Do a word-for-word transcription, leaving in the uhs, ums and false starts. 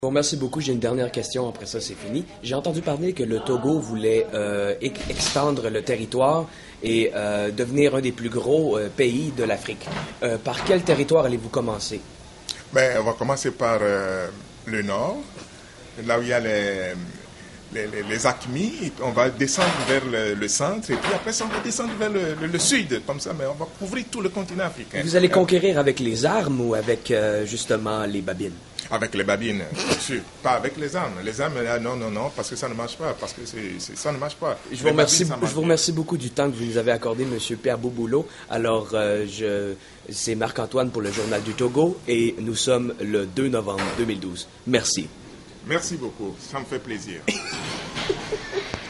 Bon, merci beaucoup. J'ai une dernière question. Après ça, c'est fini. J'ai entendu parler que le Togo voulait euh, ex- extendre le territoire et euh, devenir un des plus gros euh, pays de l'Afrique. Euh, par quel territoire allez-vous commencer? Ben, on va commencer par euh, le nord, là où il y a les, les, les, les Acmis, et puis on va descendre vers le, le centre, et puis après ça, on va descendre vers le, le, le sud, comme ça, mais on va couvrir tout le continent africain. Vous allez conquérir avec les armes ou avec euh, justement les babines? Avec les babines, bien sûr. Pas avec les armes. Les armes, là, non, non, non, parce que ça ne marche pas, parce que c'est, c'est, ça ne marche pas. Je vous, Les remercie, babines, ça marche je vous bien. remercie beaucoup du temps que vous nous avez accordé, M. Pierre Bouboulot. Alors, euh, je, c'est Marc-Antoine pour le Journal du Togo et nous sommes le deux novembre deux mille douze. Merci. Merci beaucoup, ça me fait plaisir.